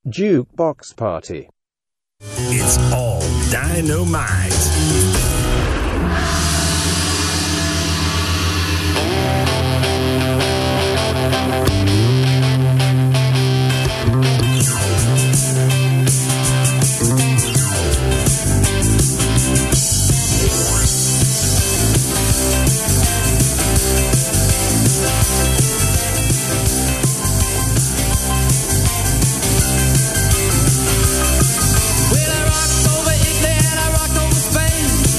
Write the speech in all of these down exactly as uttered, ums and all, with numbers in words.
Jukebox Party. It's all dynamite. Well, I rocked over Italy and I rocked over Spain.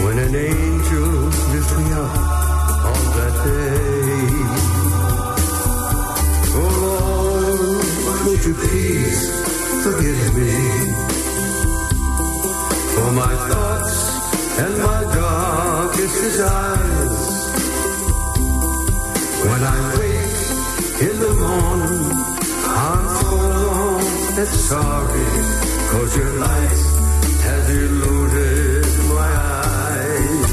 when an angel lifts me up on that day. Oh Lord, would you please forgive me for my thoughts and my darkest desires. When I wake in the morning, I'm forlorn and sorry, 'cause your light has eluded my eyes.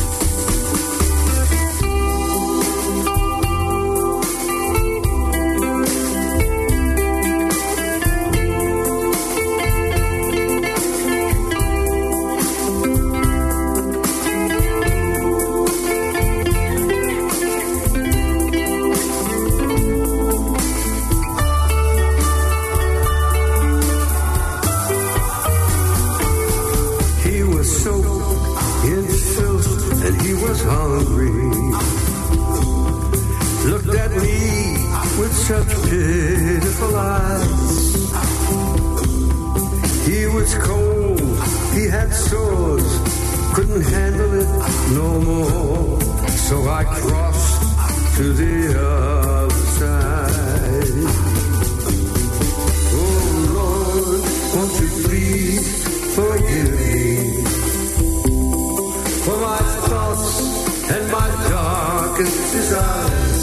Hungry, looked at me with such pitiful eyes. He was cold, he had sores, couldn't handle it no more. So I crossed to the other side. Oh Lord, won't you please forgive me for my thoughts and my darkest desires.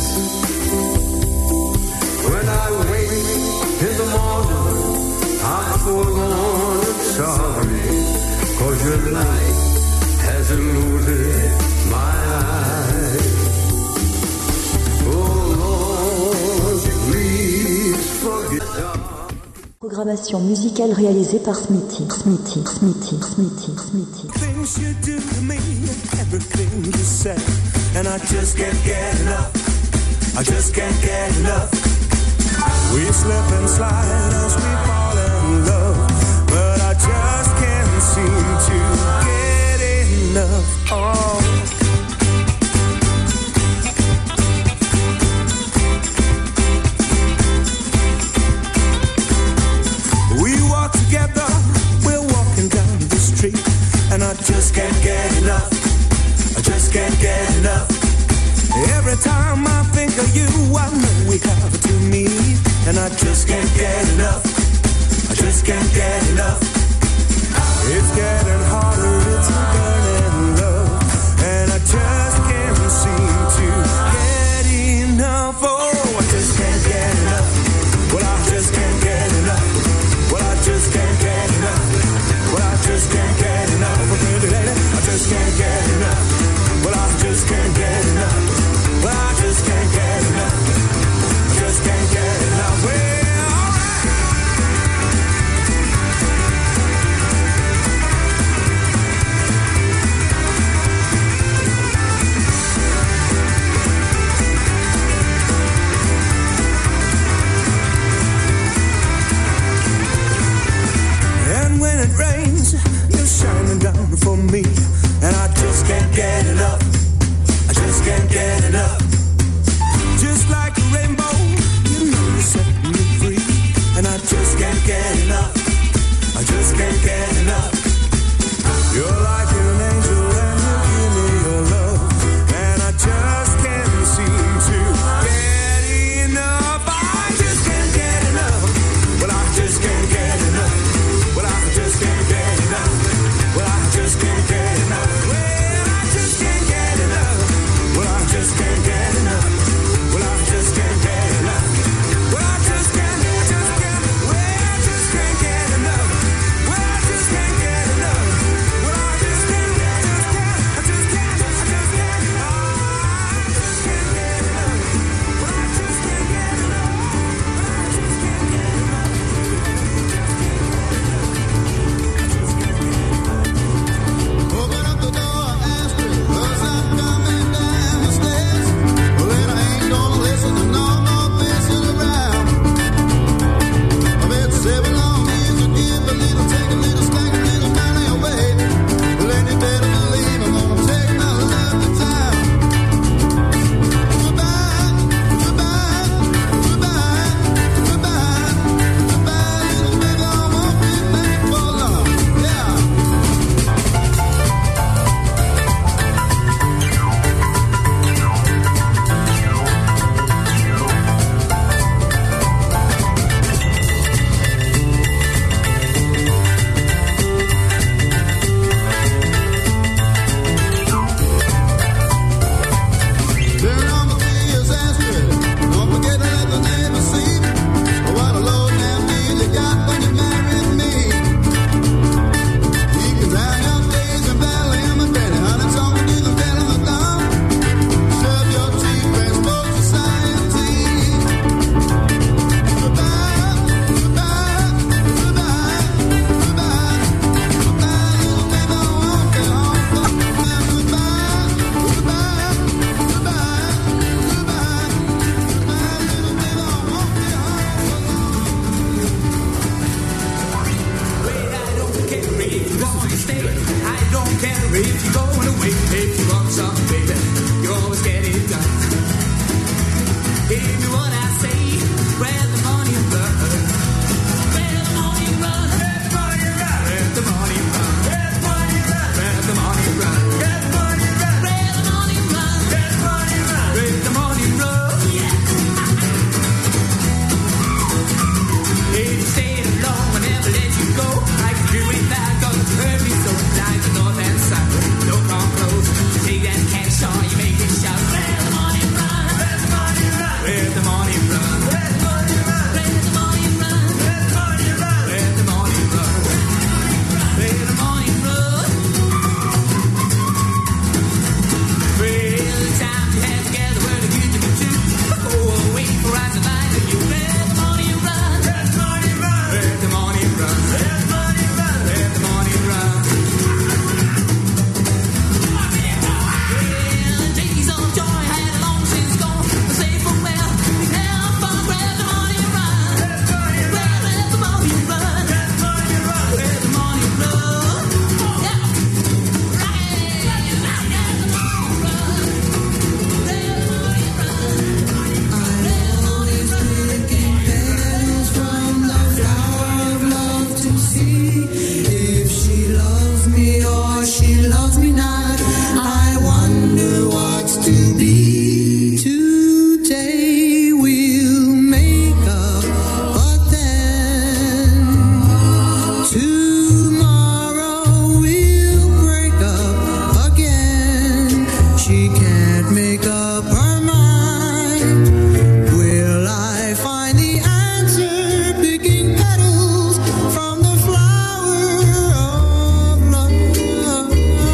When I wake in the morning, I'm forlorn and sorry, 'cause your light has eluded my eyes. Oh Lord, please forgive me. Programmation musicale réalisée par Smithy, Smithy, Smithy, Smithy, Smithy. Things you do to me, everything you say, and I just can't get enough. I just can't get enough. We slip and slide as we fall in love, but I just can't seem to get enough. Oh. Together, we're walking down the street, and I just can't get enough. I just can't get enough. Every time I think of you, I know we have to meet, and I just can't get enough. I just can't get enough. It's getting harder, it's a burning love, and I just can't seem to get enough. Oh, I just can't get enough. Well, I just can't get enough. Well, I just can't get enough. Well, I just can't get enough. Pretty lady, I just can't get enough. Well, I just can't get enough. Well, I just can't get enough. I just can't get enough. Well, alright. And when it rains, you're shining down for me, and I just can't get enough. I just can't get enough. Just like a rainbow, you know you set me free, and I just can't get enough. I just can't get enough. You're like an angel and you give me your love, and I just can't seem to get enough. I just can't get enough. Well, I just can't get enough. Well, I just can't get enough. Well, I just can't get enough. Well, I just can't get enough. Well, I just can't get enough. she can't make up her mind. Will I find the answer picking petals from the flower of love?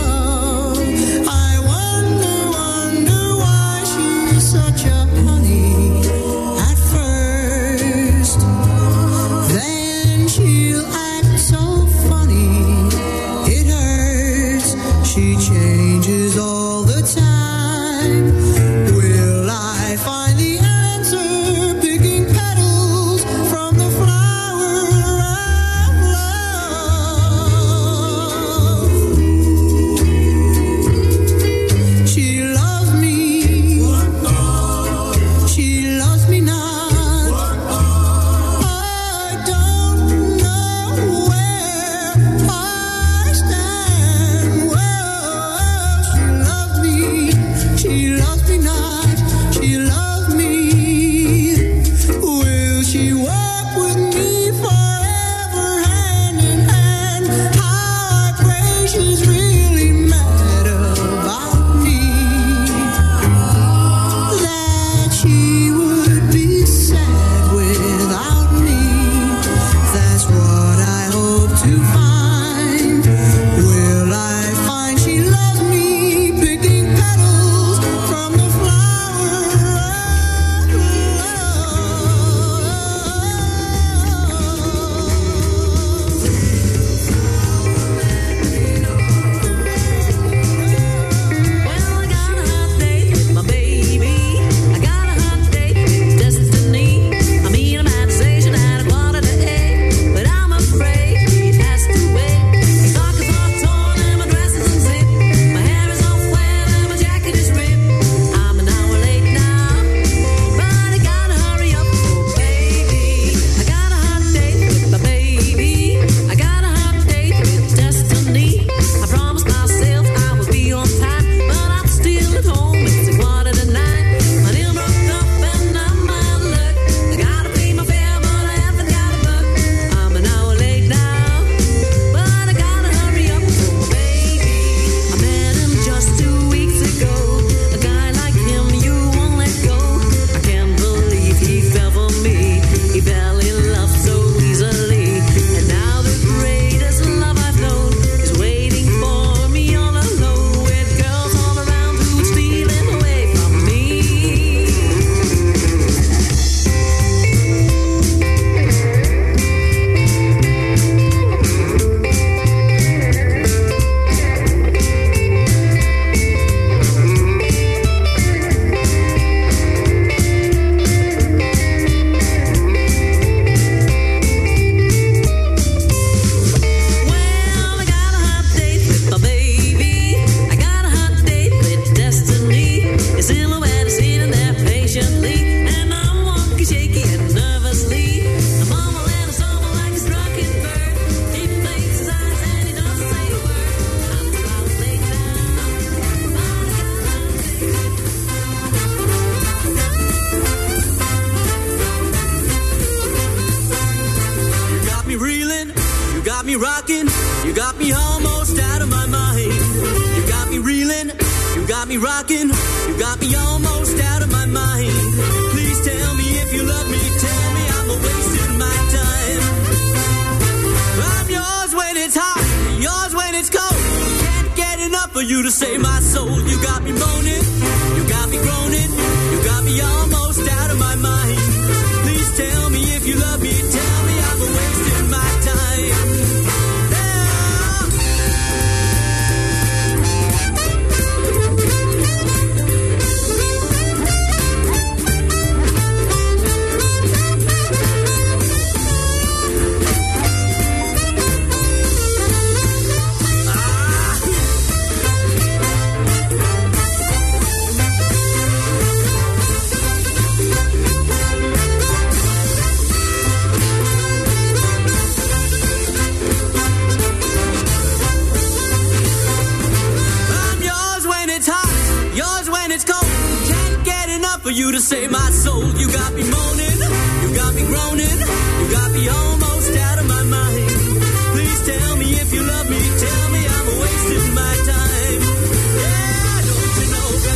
I wonder, wonder why she's such a honey at first. Then she'll act so funny, it hurts. She changes all the time. Will I find the answer picking petals from the flower of love? She loves me, she loves me not. I don't know where I stand. Well, she loves me, she loves me not. She loves me. Will she walk with me forever, hand in hand? How I pray she's really mad about me. That she would be sad without me. That's what I hope to find. Will I find she loves me, picking petals from the flower of Well, I got a hot date with my baby. I got a hot date with destiny. I mean, I'm at the station at a quarter to eight, but I'm afraid it has to wait. My stockings are torn and my dress is unzipped. My hair is all wet and my jacket is ripped. I'm an hour late now, but I gotta hurry up, so baby. I got a hot date with my baby. I got a hot date with destiny. I promised myself I would be on time, but I'm still at home. It's a quarter to nine. My nail broke up and I'm out of luck. I gotta pay my fare, but I haven't got a buck. I'm an hour late now, but I gotta hurry up, so baby. I met him just two weeks ago. A guy like him you won't let go. I can't believe he fell for me. He fell in love so easily, and now the greatest love I've known is waiting for me all alone, with girls all around who'd steal him away from me. Well, I got a hot date with my baby. I got a hot date with destiny. His silhouette is sitting there patiently, and I'm walking shaky and nervously. I'm mumbling a song like a drunken bird. He blinks his eyes and he doesn't say a word. I'm an hour late now, but I got a hot date. You got me reeling, you got me rocking, you got me almost out of my mind. You got me reeling, you got me rocking, you got me almost out of my mind. Please tell me if you love me, tell me I'm a wasting my time. I'm yours when it's hot, yours when it's cold. Can't get enough of you to save my soul. You got me moaning, you got me groaning, you got me almost out of my mind. Please tell me if you love me, tell me I'm a wasting my time. Yeah. For you to save my soul, you got me moaning, you got me groaning, you got me almost out of my mind. Please tell me if you love me, tell me I'm wasting my time. Yeah, don't you know,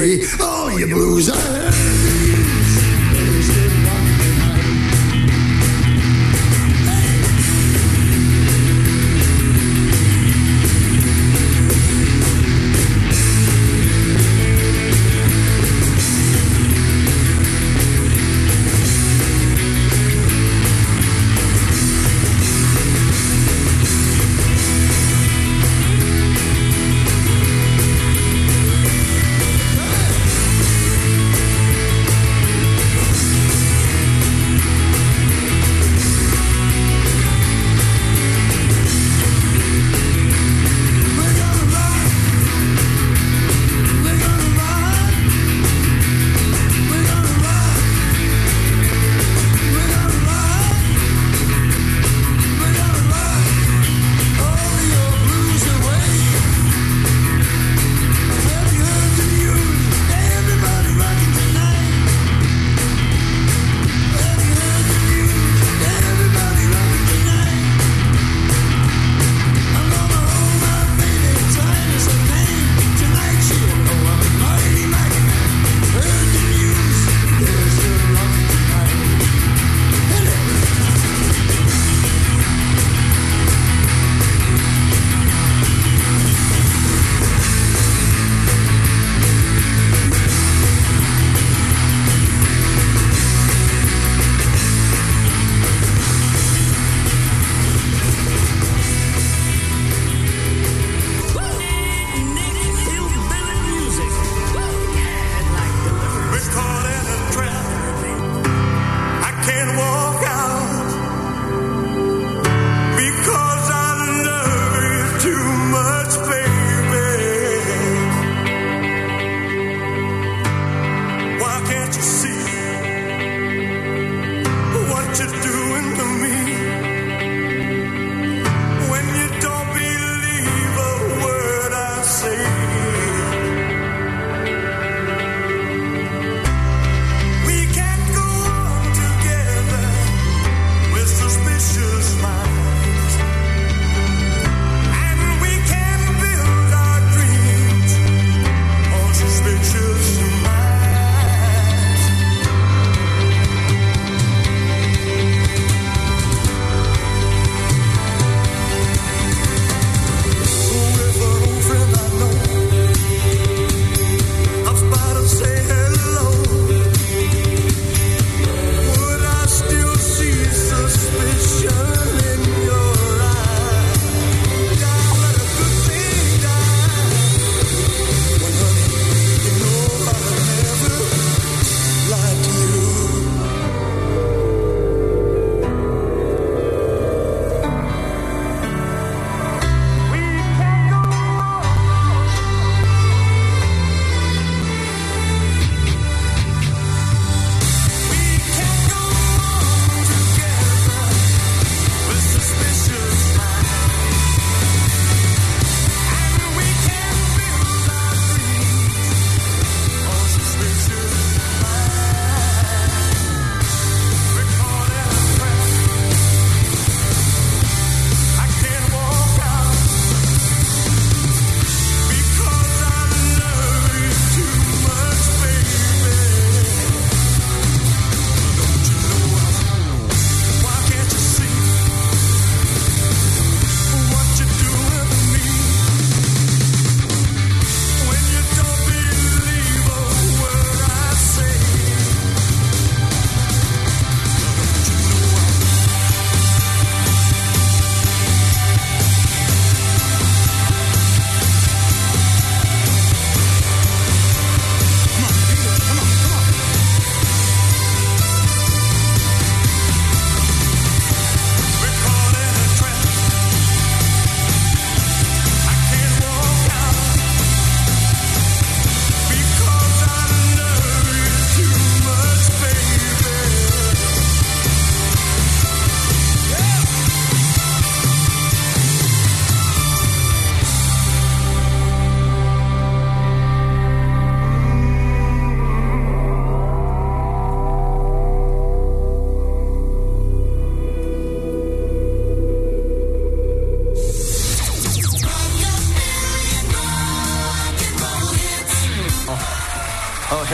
away all your blues.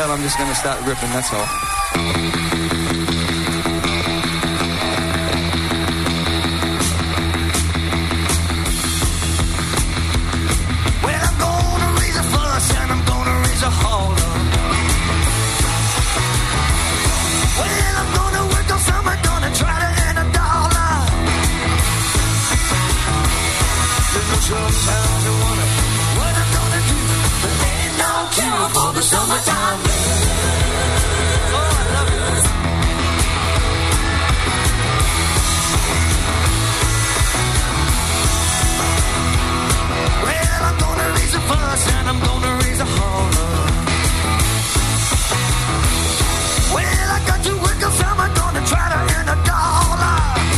tell, I'm just gonna start ripping, that's all. Well, I'm gonna raise a fuss and I'm gonna raise a holler. Well, I'm gonna work on some, I'm gonna try to earn a dollar. You know, sometimes I wonder what I'm gonna do, but there ain't no cure for the summertime blues. Oh, I love it. Well, I'm gonna raise a fuss and I'm gonna raise a holler. Well, I got to work on some, I'm gonna try to earn a dollar.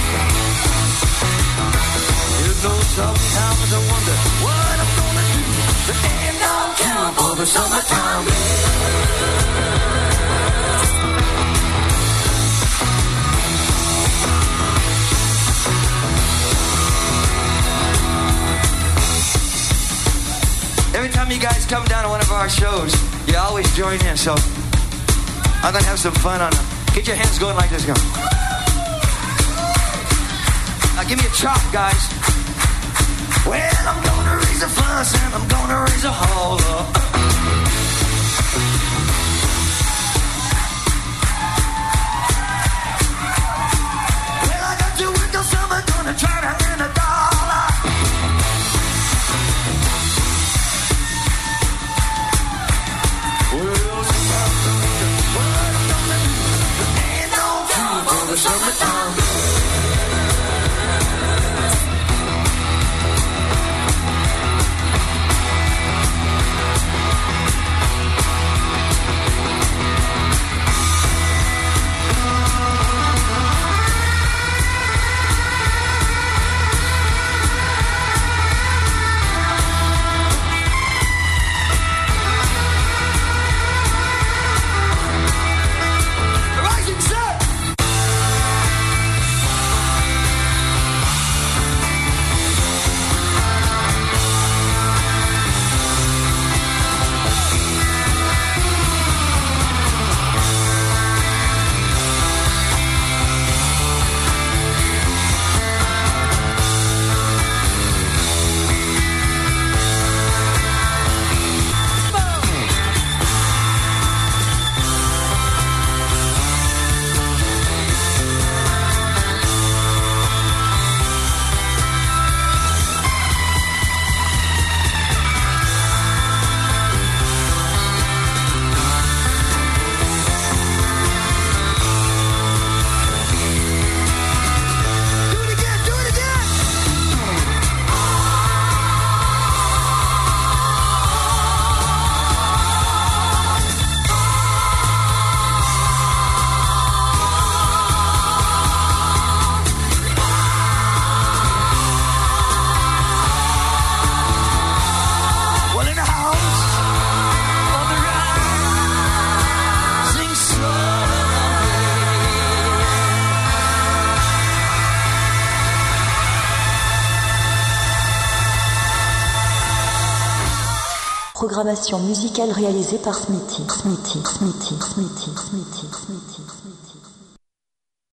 You know, sometimes I wonder what I'm gonna do, but there ain't no cure for the summertime blues. Every time you guys come down to one of our shows, you always join in, so I'm gonna have some fun on them. Get your hands going like this, go. Now give me a chop, guys. Well, I'm gonna raise a fuss and I'm gonna raise a holler. Well, I got to work on some, I'm gonna try to earn a dollar. Well, sometimes I wonder what I'm gonna do, but there ain't no cure for the summertime blues. Rising sun! Do it again, do it again! Well, in the house, on the rising sun. Programmation musicale réalisée par Smithy. Smithy, Smithy, Smithy, Smithy, Smithy.